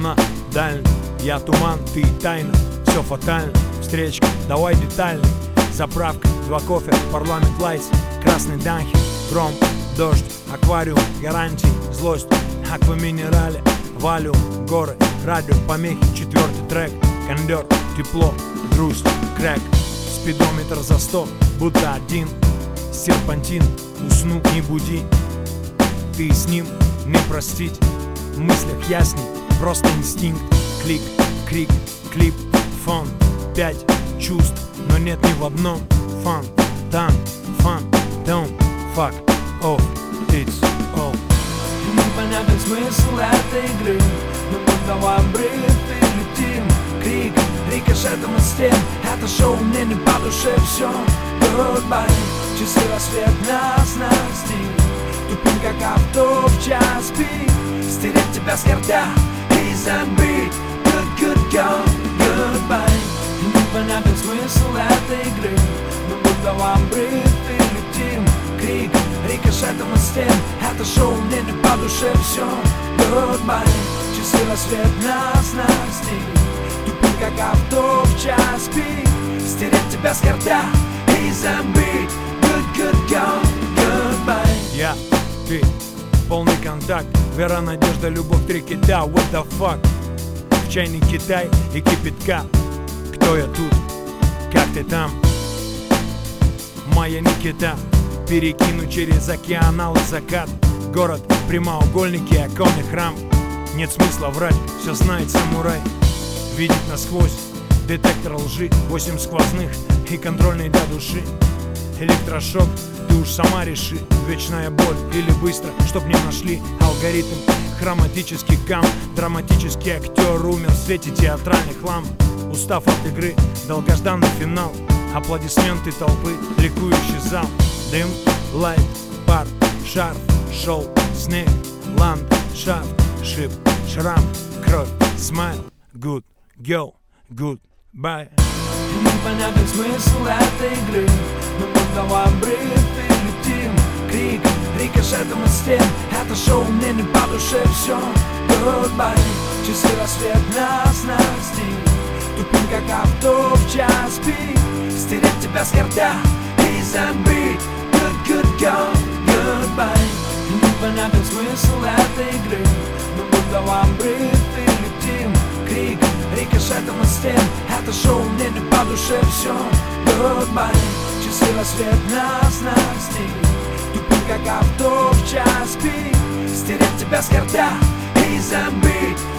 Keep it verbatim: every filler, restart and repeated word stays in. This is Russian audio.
луна дальний, я туман, ты тайна, все фатально, встречка, давай детальный. Заправка, два кофе, парламент лайс, красный данхи, гром, дождь, аквариум, гарантии, злость, акваминерале, валюм, горы, радио, помехи, четвертый трек, кондер, тепло, грусть, крэк, спидометр за сто, будто один, серпантин, усну, не буди, ты с ним не простить, в мыслях ясней, просто инстинкт, клик, крик, клип, фон, пять чувств, но нет ни в одном, фан, дан, фан, don't, fuck, off, it's all. Непонятен смысл этой игры, но мы в новом брифе летим. Крик, рикошетом от стен, это шоу мне не по душе, все. Goodbye, часы рассвет нас настиг. Тупим как авто в час пик. Стереть тебя с рта и забыть. Good, good, go, goodbye. Непонятен смысл этой игры, но мы в новом брифе летим. Крик, рикошетом от стен, это шоу мне не по душе, все. Goodbye, часы рассвет нас настиг. Тупим как авто в час пик. Стереть тебя с рта и забыть. Good, good, go, goodbye. Я, ты, полный контакт, вера, надежда, любовь, три кита. What the fuck? В чайный Китай и кипятка. Кто я тут? Как ты там? Моя Никита. Перекину через океан алый закат. Город, прямоугольники, оконный храм. Нет смысла врать, все знает самурай. Видит насквозь, детектор лжи. Восемь сквозных и контрольный для души. Электрошок, ты уж сама реши. Вечная боль или быстро, чтоб не нашли. Алгоритм, хроматический гам. Драматический актер умер в свете театральных ламп. Устав от игры, долгожданный финал. Аплодисменты толпы, ликующий зал. Дым, лайт, пар, шарф, шел, снег, ландшафт, шип, шрам, кровь, смайл, good, go, good, bye. Непонятен смысл этой игры, но мы в новом брифе летим. Крик, рикошетом от стен, это шоу мне не по душе, все. Goodbye, часы рассвет нас настиг. Тупим как авто в час пик. Стереть тебя с рта и забыть. Good, good, go, goodbye. Непонятен смысл этой игры, но мы в новом брифе летим. Крик, рикошетом от стен, это шоу мне не по душе, все. Goodbye, часы рассвет нас настиг. Тупим как авто в час пик. Стереть тебя с рта и забыть.